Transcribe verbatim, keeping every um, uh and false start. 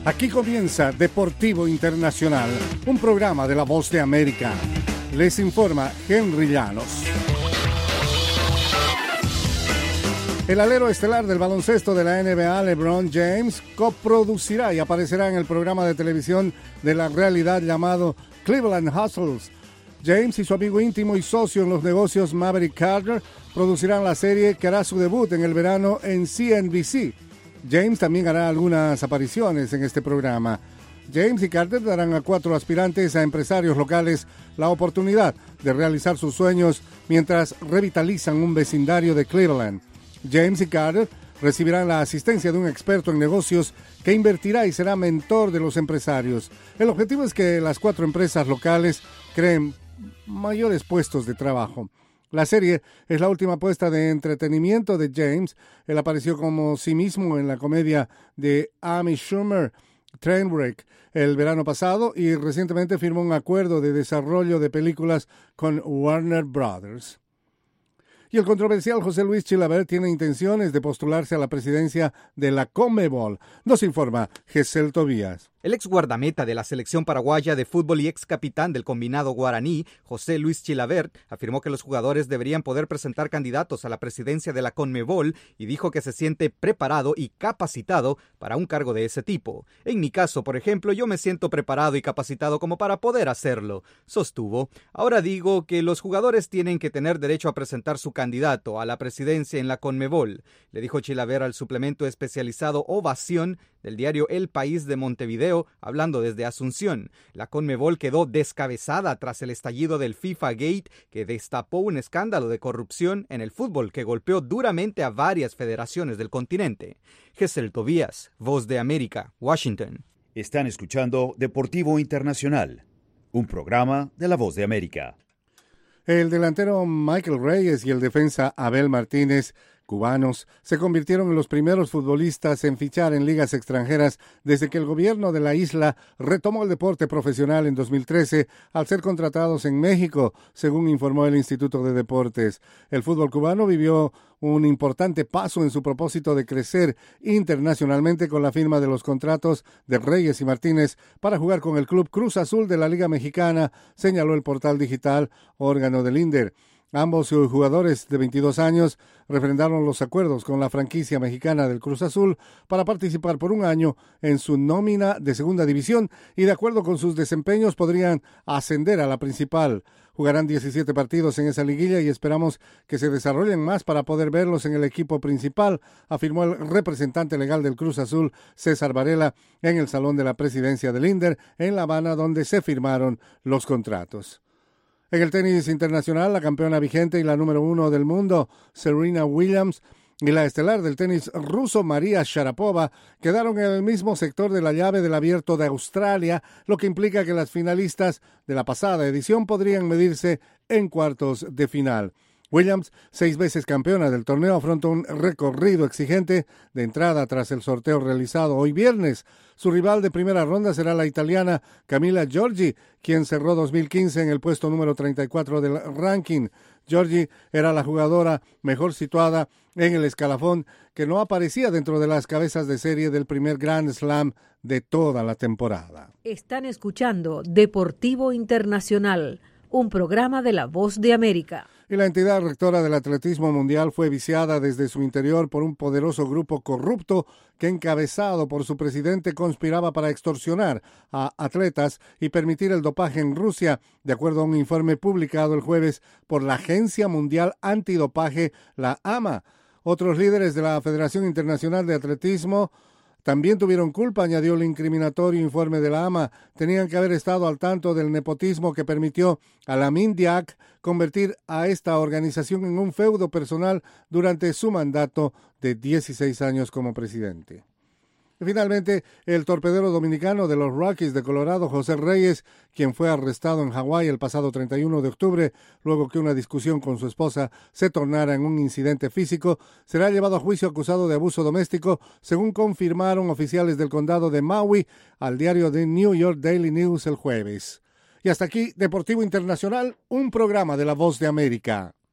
Aquí comienza Deportivo Internacional, un programa de La Voz de América. Les informa Henry Llanos. El alero estelar del baloncesto de la N B A, LeBron James, coproducirá y aparecerá en el programa de televisión de la realidad llamado Cleveland Hustles. James y su amigo íntimo y socio en los negocios Maverick Carter producirán la serie que hará su debut en el verano en C N B C. James también hará algunas apariciones en este programa. James y Carter darán a cuatro aspirantes a empresarios locales la oportunidad de realizar sus sueños mientras revitalizan un vecindario de Cleveland. James y Carter recibirán la asistencia de un experto en negocios que invertirá y será mentor de los empresarios. El objetivo es que las cuatro empresas locales creen mayores puestos de trabajo. La serie es la última apuesta de entretenimiento de James. Él apareció como sí mismo en la comedia de Amy Schumer, Trainwreck, el verano pasado, y recientemente firmó un acuerdo de desarrollo de películas con Warner Brothers. Y el controversial José Luis Chilavert tiene intenciones de postularse a la presidencia de la CONMEBOL. Nos informa Gesel Tobías. El ex guardameta de la selección paraguaya de fútbol y ex capitán del combinado guaraní, José Luis Chilavert, afirmó que los jugadores deberían poder presentar candidatos a la presidencia de la CONMEBOL y dijo que se siente preparado y capacitado para un cargo de ese tipo. En mi caso, por ejemplo, yo me siento preparado y capacitado como para poder hacerlo, sostuvo. Ahora digo que los jugadores tienen que tener derecho a presentar su candidato a la presidencia en la CONMEBOL, le dijo Chilavert al suplemento especializado Ovación del diario El País de Montevideo, hablando desde Asunción. La CONMEBOL quedó descabezada tras el estallido del FIFA Gate, que destapó un escándalo de corrupción en el fútbol que golpeó duramente a varias federaciones del continente. Gesel Tobías, Voz de América, Washington. Están escuchando Deportivo Internacional, un programa de La Voz de América. El delantero Michael Reyes y el defensa Abel Martínez, cubanos, se convirtieron en los primeros futbolistas en fichar en ligas extranjeras desde que el gobierno de la isla retomó el deporte profesional en dos mil trece al ser contratados en México, según informó el Instituto de Deportes. El fútbol cubano vivió un importante paso en su propósito de crecer internacionalmente con la firma de los contratos de Reyes y Martínez para jugar con el club Cruz Azul de la Liga Mexicana, señaló el portal digital órgano del INDER. Ambos jugadores de veintidós años refrendaron los acuerdos con la franquicia mexicana del Cruz Azul para participar por un año en su nómina de segunda división y de acuerdo con sus desempeños podrían ascender a la principal. Jugarán diecisiete partidos en esa liguilla y esperamos que se desarrollen más para poder verlos en el equipo principal, afirmó el representante legal del Cruz Azul, César Varela, en el Salón de la Presidencia del INDER en La Habana, donde se firmaron los contratos. En el tenis internacional, la campeona vigente y la número uno del mundo, Serena Williams, y la estelar del tenis ruso, María Sharapova, quedaron en el mismo sector de la llave del Abierto de Australia, lo que implica que las finalistas de la pasada edición podrían medirse en cuartos de final. Williams, seis veces campeona del torneo, afronta un recorrido exigente de entrada tras el sorteo realizado hoy viernes. Su rival de primera ronda será la italiana Camila Giorgi, quien cerró dos mil quince en el puesto número treinta y cuatro del ranking. Giorgi era la jugadora mejor situada en el escalafón que no aparecía dentro de las cabezas de serie del primer Grand Slam de toda la temporada. Están escuchando Deportivo Internacional, un programa de La Voz de América. Y la entidad rectora del atletismo mundial fue viciada desde su interior por un poderoso grupo corrupto que, encabezado por su presidente, conspiraba para extorsionar a atletas y permitir el dopaje en Rusia, de acuerdo a un informe publicado el jueves por la Agencia Mundial Antidopaje, la A M A. Otros líderes de la Federación Internacional de Atletismo también tuvieron culpa, añadió el incriminatorio informe de la A M A. Tenían que haber estado al tanto del nepotismo que permitió a la Mindiac convertir a esta organización en un feudo personal durante su mandato de dieciséis años como presidente. Y finalmente, el torpedero dominicano de los Rockies de Colorado, José Reyes, quien fue arrestado en Hawái el pasado treinta y uno de octubre, luego que una discusión con su esposa se tornara en un incidente físico, será llevado a juicio acusado de abuso doméstico, según confirmaron oficiales del condado de Maui al diario The New York Daily News el jueves. Y hasta aquí, Deportivo Internacional, un programa de La Voz de América.